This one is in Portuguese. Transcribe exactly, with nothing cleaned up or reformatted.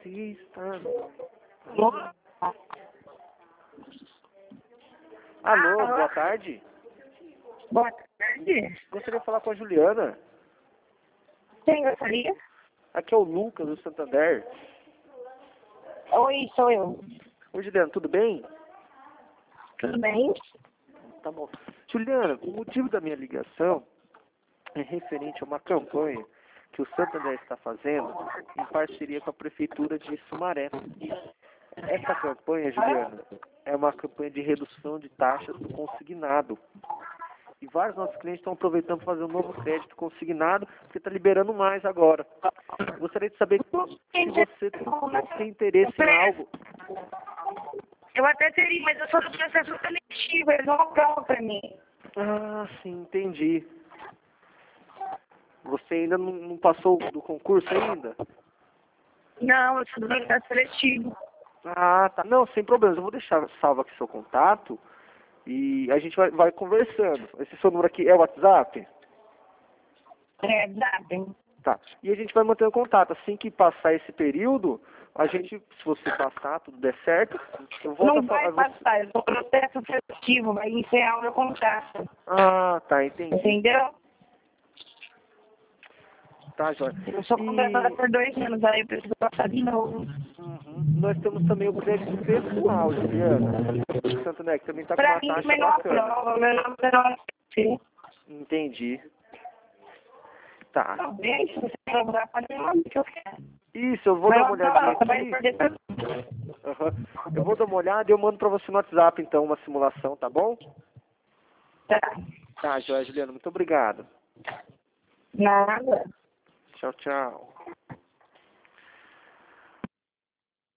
assista. Alô, boa tarde. Boa tarde. Gostaria de falar com a Juliana. Quem gostaria? Aqui é o Lucas, do Santander. Oi, sou eu. Oi, Juliana, tudo bem? Tudo bem? Tá bom. Juliana, o motivo da minha ligação é referente a uma campanha que o Santander está fazendo em parceria com a Prefeitura de Sumaré. Essa campanha, Juliana, é uma campanha de redução de taxas do consignado. E vários nossos clientes estão aproveitando para fazer um novo crédito consignado, porque está liberando mais agora. Gostaria de saber se você tem interesse em algo. Eu até teria, mas eu sou do processo seletivo, eles não aprovam para mim. Ah, sim, entendi. Você ainda não, não passou do concurso ainda? Não, eu sou do processo seletivo. Ah, tá. Não, sem problemas. Eu vou deixar salvo aqui seu contato e a gente vai, vai conversando. Esse seu número aqui é o WhatsApp? É, exato. Tá. E a gente vai mantendo contato. Assim que passar esse período, a gente, se você passar, tudo der certo, eu volto Não a falar. vai passar, eu sou processo seletivo, vai encerrar o meu contrato. Ah, tá, entendi. Entendeu? Tá, Jóia. Eu sou contratada E por dois anos, aí eu preciso passar de novo. uhum, nós temos também o crédito pessoal, Juliana. O Santander que também está com Pra uma mim taxa também não bacana. aprova, meu nome não é assim. Entendi. Tá. Talvez, se você provar, pode me mandar o que eu quero. Isso, eu vou Mas dar uma eu olhadinha não, você vai aqui. perder pra... Aham. Eu vou dar uma olhada e eu mando pra você no WhatsApp, então, uma simulação, tá bom? Tá. Tá, Joia, Juliana, muito obrigado. Nada. Tchau, tchau.